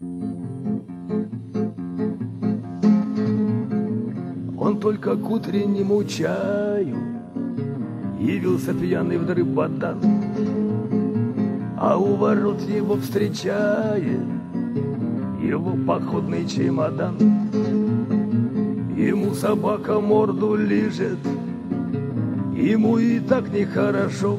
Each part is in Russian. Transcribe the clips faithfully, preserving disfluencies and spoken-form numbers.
Он только к утреннему чаю явился пьяный вдрызг бадан, а у ворот его встречает его походный чемодан. Ему собака морду лижет, ему и так нехорошо,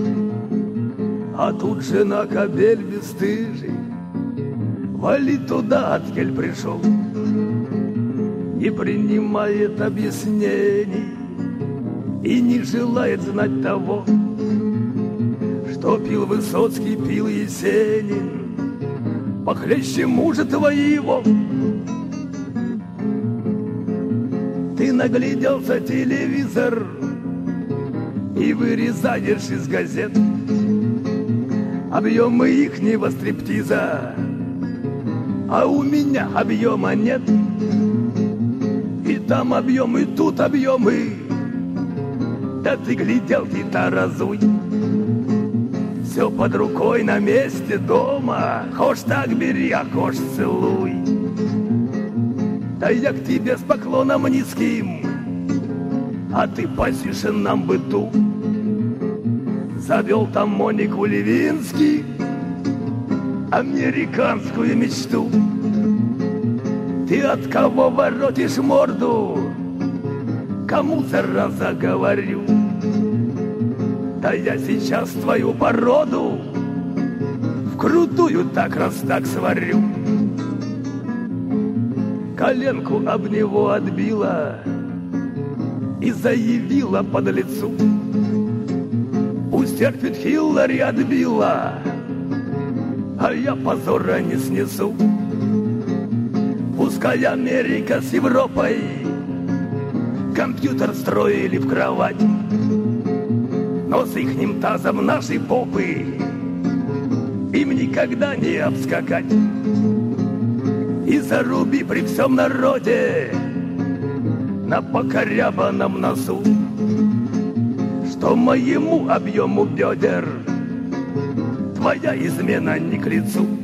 а тут жена кобель бесстыжий валит туда, откель пришел. Не принимает объяснений и не желает знать того, что пил Высоцкий, пил Есенин, похлеще мужа твоего. Ты нагляделся телевизор и вырезаешь из газет объемы ихнего стриптиза, а у меня объема нет. И там объем, и тут объемы. Да ты гляделки-то разуй. Все под рукой на месте дома. Хошь так бери, а хошь целуй. Да я к тебе с поклоном низким, а ты по сюшенном быту завел там Монику Левински, американскую мечту. Ты от кого воротишь морду? Кому, зараза, говорю? Да я сейчас твою породу вкрутую так раз так сварю. Коленку об него отбила и заявила подлецу: пусть терпит, Хиллари отбила, а я позора не снесу. Пускай Америка с Европой компьютер строили в кровать, но с ихним тазом наши попы им никогда не обскакать. И заруби при всем народе на покорябанном носу, что моему объему бедер твоя измена не к лицу.